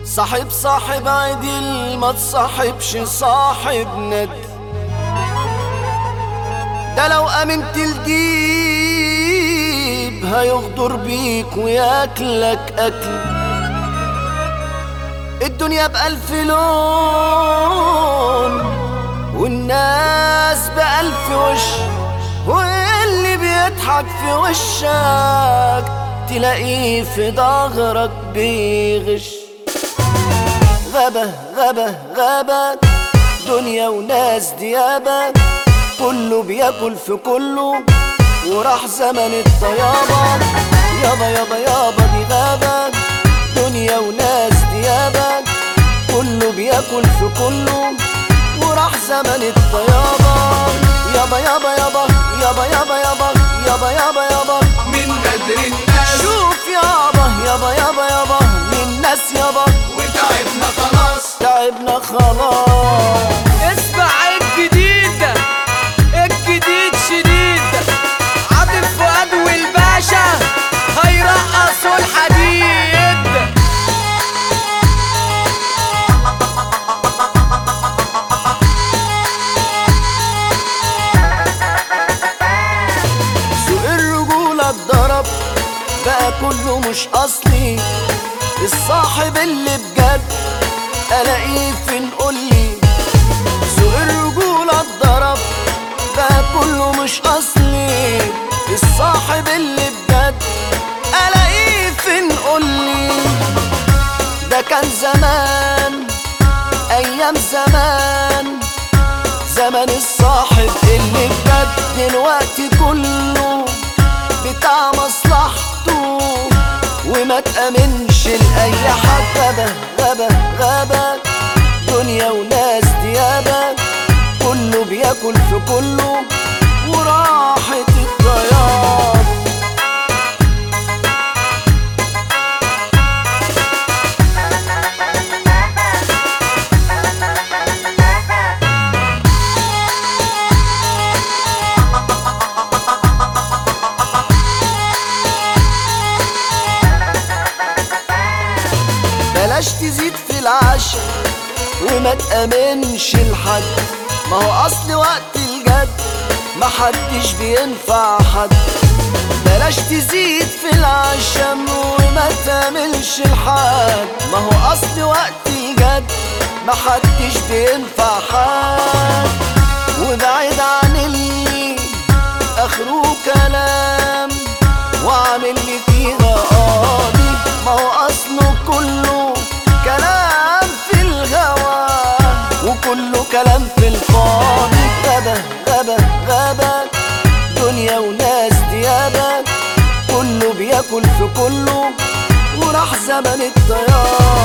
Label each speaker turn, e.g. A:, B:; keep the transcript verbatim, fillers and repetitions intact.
A: صاحب صاحب عدل ما تصاحبش صاحب ند، ده لو امنت الديب هيغدر بيك وياكلك اكل. الدنيا بألف لون والناس بألف وش، واللي بيضحك في وشك تلاقيه في ظهرك بيغش. غابة غابة غابة دنيا وناس ديابة، كله بياكل في كله وراح زمن الطيابة. يابا يابا يابا دي غابة دنيا وناس ديابة، كله بياكل في كله وراح زمن الطيابة. يابا يابا يابا يابا يابا يابا يابا يابا يابا
B: من بدر الناس
A: شوف يابا يابا يابا يابا من ناس يابا،
B: وتعبنا خلاص
A: تعبنا خلاص.
C: اسمع الجديد ده الجديد شديد، عاطف فؤاد والباشا هيرقصوا الحديد.
A: سوق الرجولة اتضرب بقى كله مش أصلي، الصاحب اللي بجد ألاقيه فين قولي. سوق الرجولة اتضرب بقى كله مش أصلي، الصاحب اللي بجد ألاقيه فين قولي. ده كان زمان أيام زمان، زمان الصاحب اللي بجد دلوقتي كله بتاع مصلحته وما تأمنش لأي حد. غابة غابة غابة دنيا وناس ديابة، كله بياكل في كله وراحة الطياب. بلاش تزيد في العشا وما تأمنش لحد، ما هو أصل وقت الجد محدش بينفع حد. بلاش تزيد في العشم وما تأمنش لحد، ما هو أصل وقت الجد محدش بينفع حد. وبعيد عن اللي آخره كلام وعامل لي فيها قاضي، ما هو أصله كله كلام في الهوى وكله كلام في الفاضي. غابة غابة غابة دنيا وناس ديابة، كله بياكل في كله وراح زمن الطيار.